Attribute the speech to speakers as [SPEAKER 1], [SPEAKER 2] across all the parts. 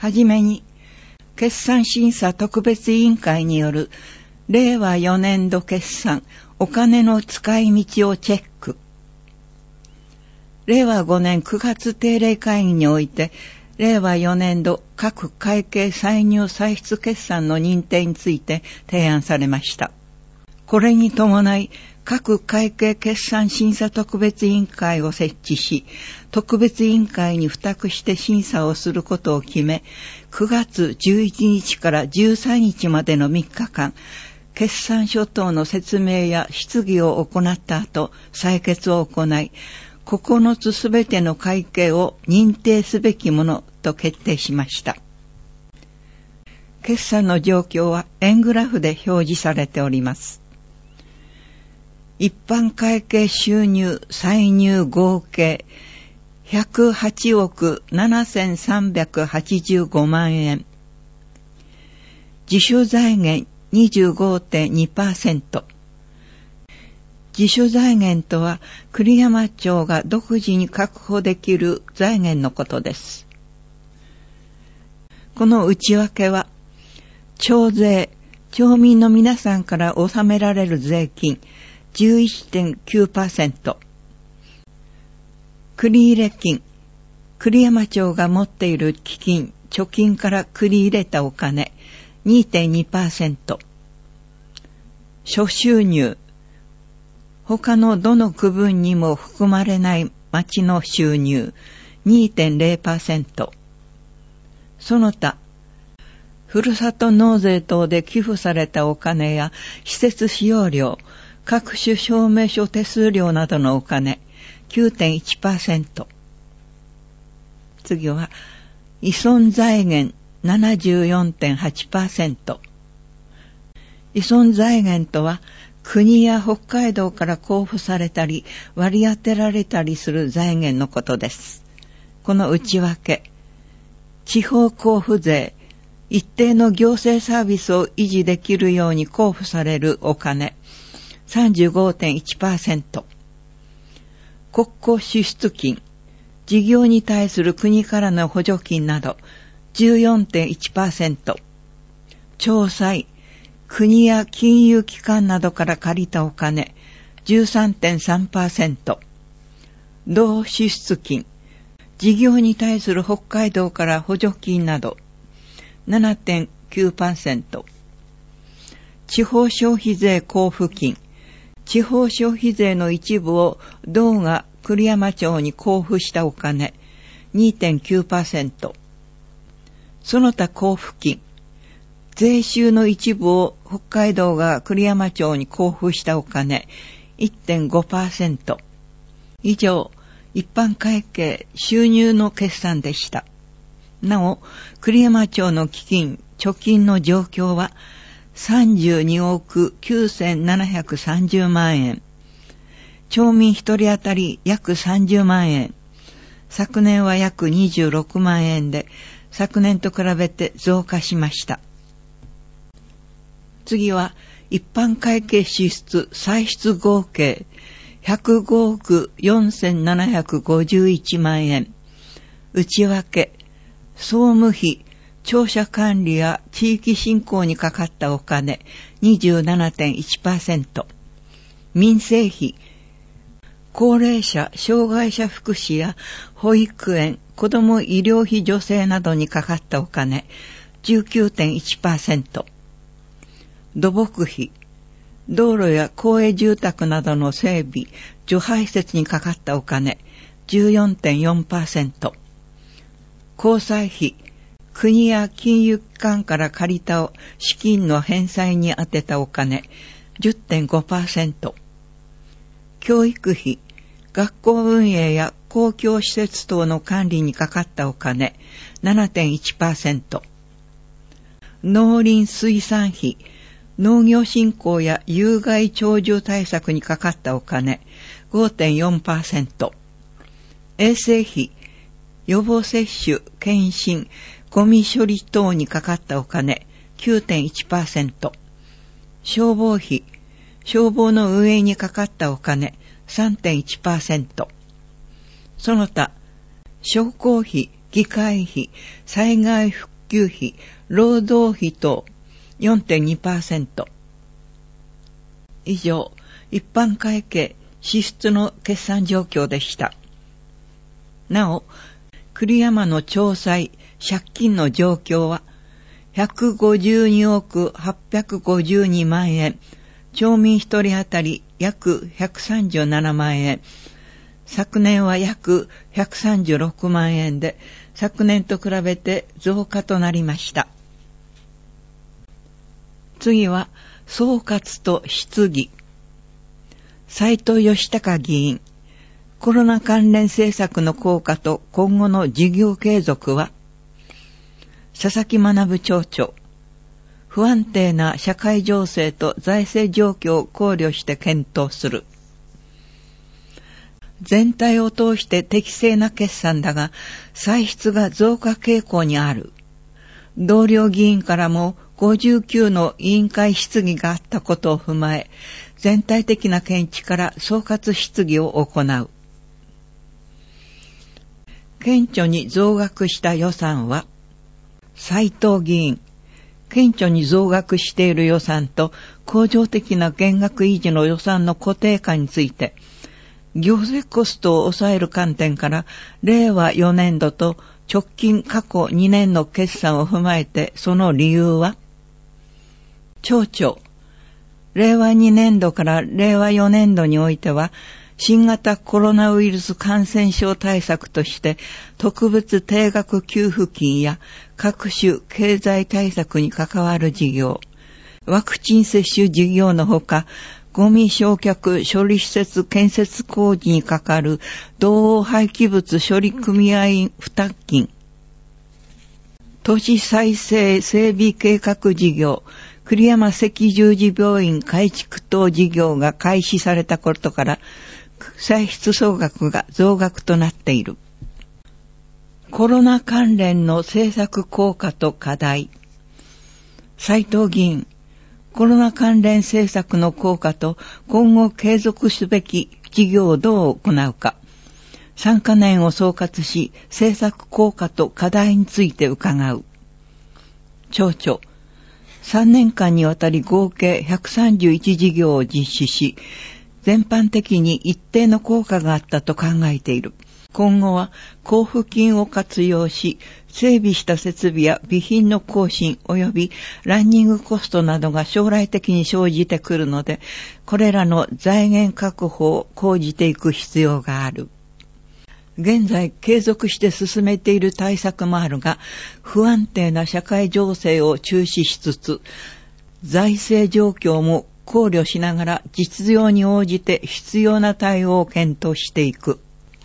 [SPEAKER 1] はじめに、決算審査特別委員会による令和4年度決算お金の使い道をチェック。令和5年9月定例会議において、令和4年度各会計歳入歳出決算の認定について提案されました。これに伴い、各会計決算審査特別委員会を設置し、特別委員会に付託して審査をすることを決め、9月11日から13日までの3日間、決算書等の説明や質疑を行った後、採決を行い、9つすべての会計を認定すべきものと決定しました。決算の状況は円グラフで表示されております。一般会計収入歳入合計108億7385万円。自主財源 25.2%。自主財源とは栗山町が独自に確保できる財源のことです。この内訳は、町税、町民の皆さんから納められる税金 11.9%、繰入金、栗山町が持っている基金、貯金から繰り入れたお金 2.2%、諸収入、他のどの区分にも含まれない町の収入 2.0%、その他、ふるさと納税等で寄付されたお金や施設使用料、各種証明書手数料などのお金 9.1%。次は、依存財源 74.8%。依存財源とは、国や北海道から交付されたり割り当てられたりする財源のことです。この内訳、地方交付税、一定の行政サービスを維持できるように交付されるお金 35.1%、国庫支出金、事業に対する国からの補助金など 14.1%、町債、国や金融機関などから借りたお金 13.3%、同支出金、事業に対する北海道から補助金など 7.9%、地方消費税交付金、地方消費税の一部を道が栗山町に交付したお金 2.9%、その他交付金、税収の一部を北海道が栗山町に交付したお金 1.5%。以上、一般会計収入の決算でした。なお、栗山町の基金、貯金の状況は32億9730万円。町民一人当たり約30万円。昨年は約26万円で、昨年と比べて増加しました。次は、一般会計支出歳出合計105億4751万円。内訳、総務費、庁舎管理や地域振興にかかったお金 27.1%。民生費、高齢者、障害者福祉や保育園、子ども医療費助成などにかかったお金 19.1%。土木費、道路や公営住宅などの整備、除排設にかかったお金 14.4%。公債費、国や金融機関から借りた資金の返済に充てたお金 10.5%。教育費、学校運営や公共施設等の管理にかかったお金 7.1%。農林水産費、農業振興や有害鳥獣対策にかかったお金 5.4%。衛生費、予防接種、検診、ゴミ処理等にかかったお金 9.1%。消防費、消防の運営にかかったお金 3.1%。その他、商工費、議会費、災害復給費、労働費等 4.2%。以上、一般会計支出の決算状況でした。なお、栗山の町債借金の状況は、152億852万円、町民一人当たり約137万円、昨年は約136万円で、昨年と比べて増加となりました。次は、総括と質疑。斉藤義孝議員、コロナ関連政策の効果と今後の事業継続は、佐々木学町長、不安定な社会情勢と財政状況を考慮して検討する。全体を通して適正な決算だが、歳出が増加傾向にある。同僚議員からも59の委員会質疑があったことを踏まえ、全体的な見地から総括質疑を行う。顕著に増額した予算は、斉藤議員、顕著に増額している予算と恒常的な減額維持の予算の固定化について、行政コストを抑える観点から令和4年度と直近過去2年の決算を踏まえてその理由は、町長、令和2年度から令和4年度においては、新型コロナウイルス感染症対策として特別定額給付金や各種経済対策に関わる事業、ワクチン接種事業のほか、ゴミ焼却処理施設建設工事にかかる同廃棄物処理組合員負担金、都市再生整備計画事業、栗山赤十字病院改築等事業が開始されたことから、歳出総額が増額となっている。コロナ関連の政策効果と課題。斉藤議員、コロナ関連政策の効果と今後継続すべき事業をどう行うか。3カ年を総括し、政策効果と課題について伺う。町長、3年間にわたり合計131事業を実施し、全般的に一定の効果があったと考えている。今後は交付金を活用し、整備した設備や備品の更新及びランニングコストなどが将来的に生じてくるので、これらの財源確保を講じていく必要がある。現在継続して進めている対策もあるが、不安定な社会情勢を注視しつつ、財政状況も考慮しながら実情に応じて必要な対応を検討していく。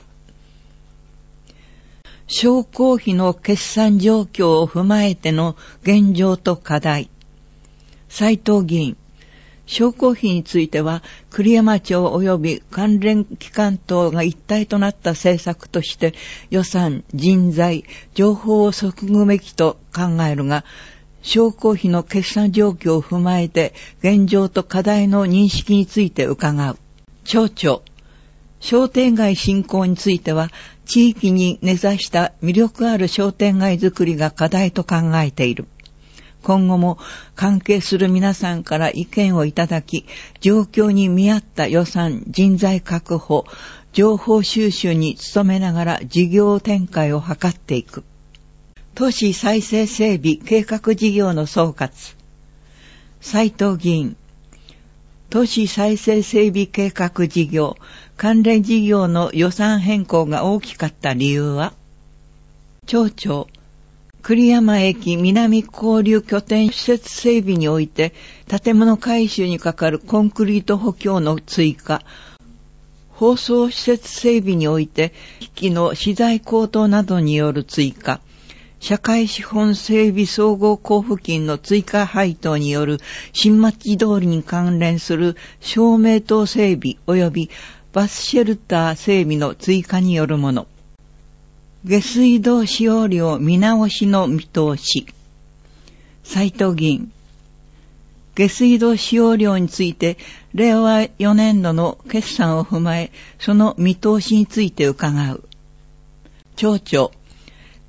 [SPEAKER 1] 商工費の決算状況を踏まえての現状と課題。斉藤議員、商工費については栗山町及び関連機関等が一体となった政策として予算、人材、情報を削ぐべきと考えるが、商工費の決算状況を踏まえて現状と課題の認識について伺う。町長、商店街振興については地域に根ざした魅力ある商店街づくりが課題と考えている。今後も関係する皆さんから意見をいただき、状況に見合った予算、人材確保、情報収集に努めながら事業展開を図っていく。都市再生整備計画事業の総括。斉藤議員、都市再生整備計画事業、関連事業の予算変更が大きかった理由は、町長、栗山駅南交流拠点施設整備において、建物改修にかかるコンクリート補強の追加、放送施設整備において、機器の資材高騰などによる追加、社会資本整備総合交付金の追加配当による新町通りに関連する照明灯整備及びバスシェルター整備の追加によるもの。下水道使用量見直しの見通し。斉藤議員、下水道使用量について令和4年度の決算を踏まえ、その見通しについて伺う。町長、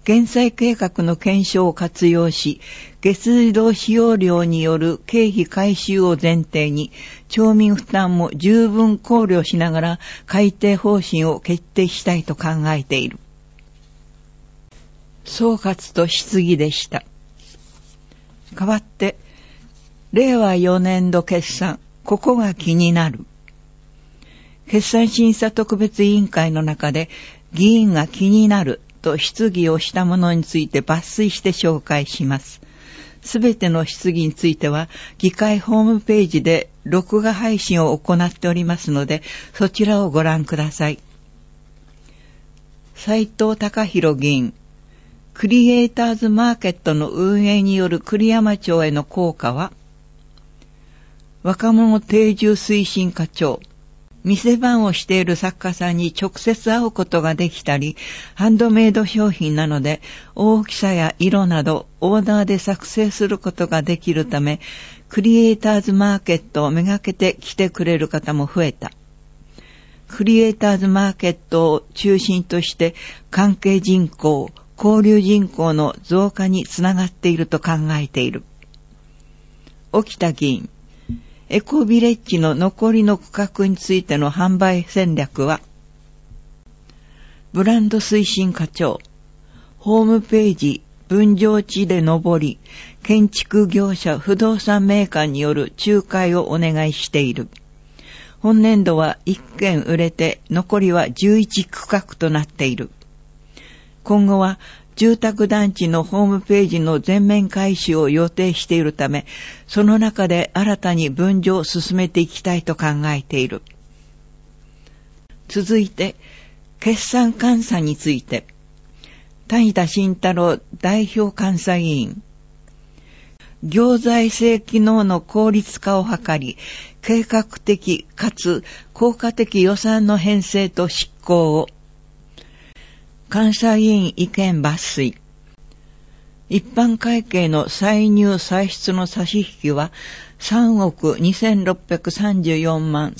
[SPEAKER 1] 減債計画の検証を活用し、月度使用料による経費回収を前提に、町民負担も十分考慮しながら改定方針を決定したいと考えている。総括と質疑でした。代わって、令和4年度決算、ここが気になる。決算審査特別委員会の中で、議員が気になると質疑をしたものについて抜粋して紹介します。すべての質疑については、議会ホームページで録画配信を行っておりますので、そちらをご覧ください。斉藤孝弘議員、クリエイターズマーケットの運営による栗山町への効果は、若者定住推進課長、店番をしている作家さんに直接会うことができたり、ハンドメイド商品なので大きさや色などオーダーで作成することができるため、クリエイターズマーケットをめがけて来てくれる方も増えた。クリエイターズマーケットを中心として関係人口、交流人口の増加につながっていると考えている。沖田議員、エコビレッジの残りの区画についての販売戦略は、ブランド推進課長、ホームページ、分譲地で上り、建築業者、不動産メーカーによる仲介をお願いしている。本年度は1件売れて、残りは11区画となっている。今後は、住宅団地のホームページの全面改修を予定しているため、その中で新たに分譲を進めていきたいと考えている。続いて、決算監査について、谷田慎太郎代表監査委員、行財政機能の効率化を図り、計画的かつ効果的予算の編成と執行を、監査委員意見抜粋。一般会計の歳入歳出の差し引きは3億2634万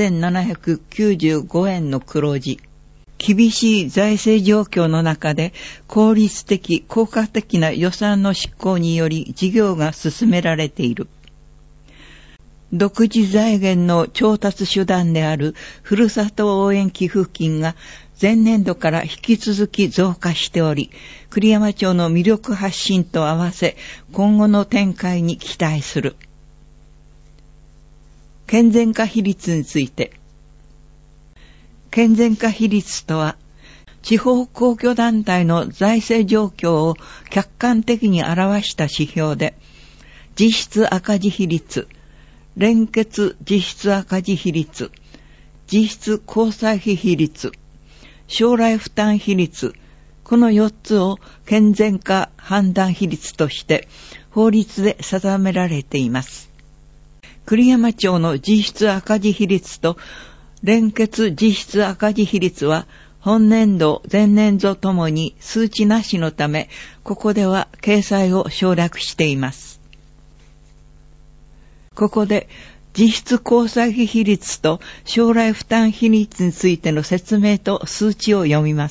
[SPEAKER 1] 3795円の黒字。厳しい財政状況の中で効率的、効果的な予算の執行により事業が進められている。独自財源の調達手段であるふるさと応援寄付金が前年度から引き続き増加しており、栗山町の魅力発信と合わせ、今後の展開に期待する。健全化比率について。健全化比率とは、地方公共団体の財政状況を客観的に表した指標で、実質赤字比率、連結実質赤字比率、実質交際費比率、将来負担比率、この4つを健全化判断比率として法律で定められています。栗山町の実質赤字比率と連結実質赤字比率は本年度、前年度ともに数値なしのため、ここでは掲載を省略しています。ここで実質交際費比率と将来負担比率についての説明と数値を読みます。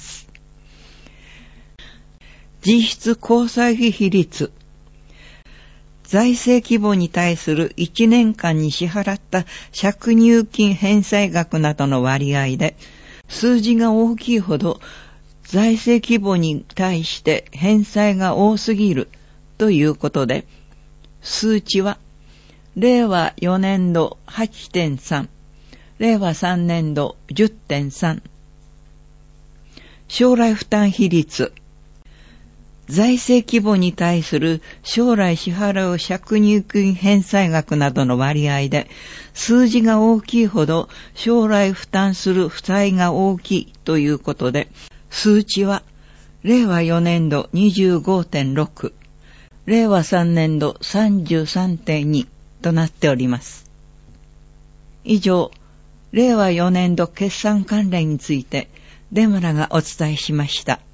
[SPEAKER 1] 実質交際費比率。財政規模に対する1年間に支払った借入金返済額などの割合で、数字が大きいほど財政規模に対して返済が多すぎるということで、数値は令和4年度 8.3、令和3年度 10.3。将来負担比率。財政規模に対する将来支払う借入金返済額などの割合で、数字が大きいほど将来負担する負債が大きいということで、数値は令和4年度 25.6、令和3年度 33.2 となっております。以上、令和4年度決算関連について出村がお伝えしました。